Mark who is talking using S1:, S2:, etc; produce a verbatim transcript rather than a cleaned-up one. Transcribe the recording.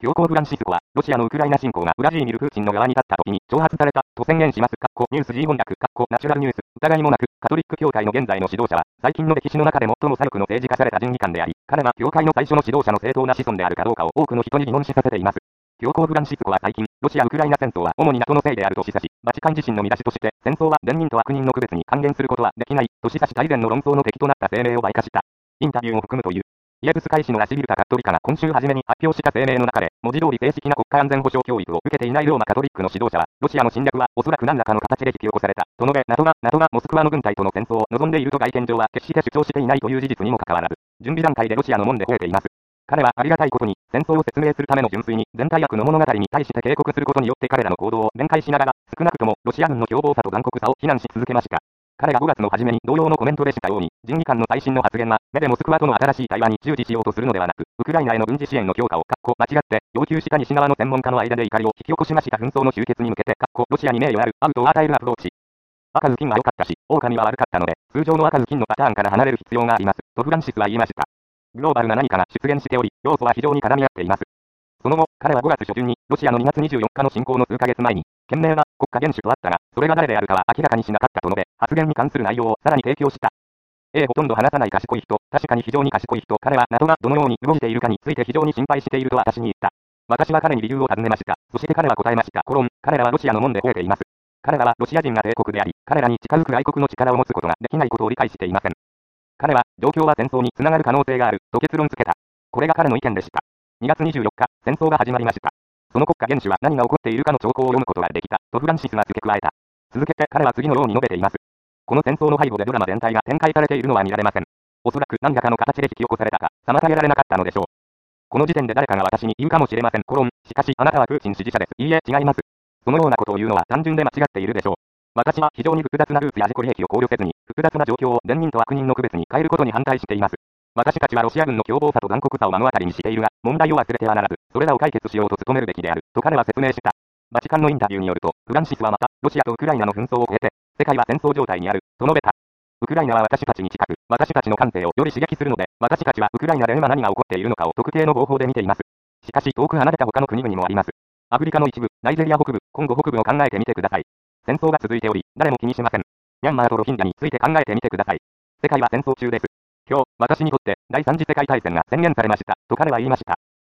S1: 教皇フランシスコは、ロシアのウクライナ侵攻がウラジーミル・プーチンの側に立った時に挑発された、と宣言します。ニュース G 翻訳、ナチュラルニュース、疑いもなく、カトリック教会の現在の指導者は、最近の歴史の中で最も左翼の政治化された人事官であり、彼は教会の最初の指導者の正当な子孫であるかどうかを多くの人に疑問視させています。教皇フランシスコは最近、ロシア・ウクライナ戦争は主に ナト のせいであると示唆し、バチカン自身の見出しとして、戦争は善人と悪人の区別に還元することはできない、と示唆した以前の論争の敵となった声明を媒化した。インタビューを含むという。イエブス会市のラシビルタ・カットリカが今週初めに発表した声明の中で、文字通り正式な国家安全保障教育を受けていないローマカトリックの指導者は、ロシアの侵略はおそらく何らかの形で引き起こされた、と述べ、ナトが、ナトがモスクワの軍隊との戦争を望んでいると外見上は決して主張していないという事実にもかかわらず、準備段階でロシアの門で吠えています。彼はありがたいことに、戦争を説明するための純粋に、全体悪の物語に対して警告することによって彼らの行動を弁解しながら、少なくともロシア軍の凶暴さと残酷さを非難し続けました。彼がごがつの初めに同様のコメントでしたように、人事官の最新の発言は、目でモスクワとの新しい対話に従事しようとするのではなく、ウクライナへの軍事支援の強化を、間違って、要求した西側の専門家の間で怒りを引き起こしました紛争の終結に向けて、ロシアに名誉あるアウトを与えるアプローチ。赤ずきんは良かったし、狼は悪かったので、通常の赤ずきんのパターンから離れる必要があります、とフランシスは言いました。グローバルな何かが出現しており、要素は非常に絡み合っています。その後、彼はごがつ初旬に、ロシアのにがつにじゅうよっかの侵攻の数ヶ月前に、賢明な国家元首とあったが、それが誰であるかは明らかにしなかったと述べ、発言に関する内容をさらに提供した。A ほとんど話さない賢い人、確かに非常に賢い人、彼はナトがどのように動いているかについて非常に心配していると私に言った。私は彼に理由を尋ねました。そして彼は答えました。コロン、彼らはロシアの門で吠えています。彼らはロシア人が帝国であり、彼らに近づく愛国の力を持つことができないことを理解していません。彼は、状況は戦争につながる可能性がある、と結論付けた。これが彼の意見でした。にがつにじゅうよっか、戦争が始まりました。その国家元首は何が起こっているかの兆候を読むことができた、とフランシスは付け加えた。続けて彼は次のように述べています。この戦争の背後でドラマ全体が展開されているのは見られません。おそらく何らかの形で引き起こされたか、妨げられなかったのでしょう。この時点で誰かが私に言うかもしれません。コロン、しかしあなたはプーチン支持者です。いいえ、違います。そのようなことを言うのは単純で間違っているでしょう。私は非常に複雑なルーツや自己利益を考慮せずに、複雑な状況を善人と悪人の区別に変えることに反対しています。私たちはロシア軍の凶暴さと残酷さを目の当たりにしているが、問題を忘れてはならず、それらを解決しようと努めるべきである、と彼は説明した。バチカンのインタビューによると、フランシスはまた、ロシアとウクライナの紛争を超えて、世界は戦争状態にある、と述べた。ウクライナは私たちに近く、私たちの感性をより刺激するので、私たちはウクライナで今何が起こっているのかを特定の方法で見ています。しかし遠く離れた他の国々もあります。アフリカの一部、ナイジェリア北部、コンゴ北部を考えてみてください。戦争が続いており、誰も気にしません。ミャンマーとロヒンギャについて考えてみてください。世界は戦争中です。今日、私にとって、第三次世界大戦が宣言されました、と彼は言いました。